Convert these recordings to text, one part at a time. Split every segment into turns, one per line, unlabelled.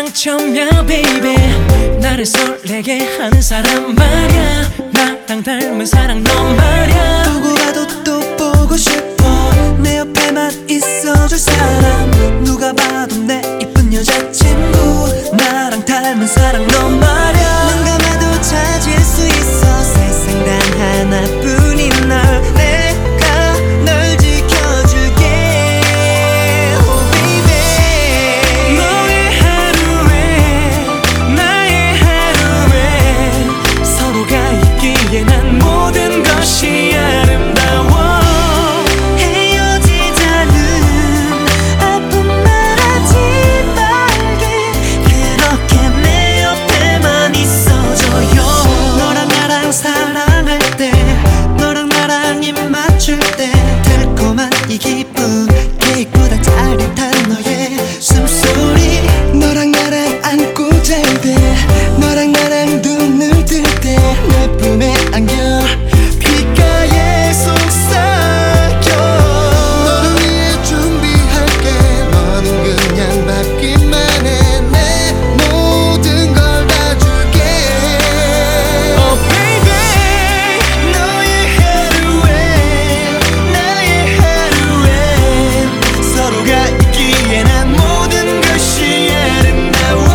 당첨이야 baby. 나를 설레게 하는 사람 말야. 나랑 닮은 사랑 너 말야.
보고 봐도 또 보고 싶어. 내 옆에만 있어줄 사람. 누가 봐도 내 이쁜 여자친구. 나랑 닮은 사랑 너 말야. 눈 감아도 찾을 수 있어. 세상 단 하나뿐인 널. 내가 널 지켜줄게. Oh baby.
너의 하루에 나의 하루에 서로가 있기에 난 모든 것이 아름다워.
헤어지자는 아픈 말 하지 말게. 그렇게 내 옆에만 있어줘요. 너랑 나랑 사랑할 때, 너랑 나랑 입 맞출 때 달콤한 이 기분, 케이크보다 짜릿한 너의 숨소리. 너랑 나랑 안고 잘 때, 너랑 나랑 눈을 뜰 때 내 품에 안겨 귓가에 속삭여. 너를 위해 준비할게. 너는 그냥 받기만 해. 내 모든 걸 다 줄게.
Oh baby.
너의 하루에 나의 하루에 서로가 있기에 난 모든 것이 아름다워.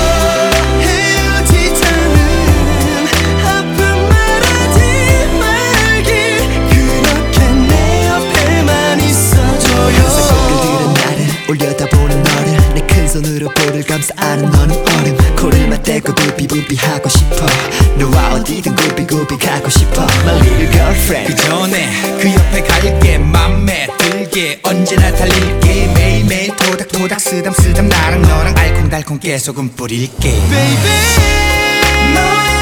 헤어지자는 아픈 말 하지 말길. 그렇게 내 옆에만 있어줘요. 새벽들은 나를 올려다보는 너를 내 큰손으로 볼을 감싸 안은 너는 얼음. 코를 맞대고 부비부비하고 싶어. 너와 어디든 구비구비 가고 싶어. My little girlfriend.
그 전에 그 옆에 갈게. 맘에 들게 언제나 달릴게. 매일매일 토닥토닥 쓰담쓰담 나랑 너랑 알콩달콩 깨소금 뿌릴게.
Baby. 너의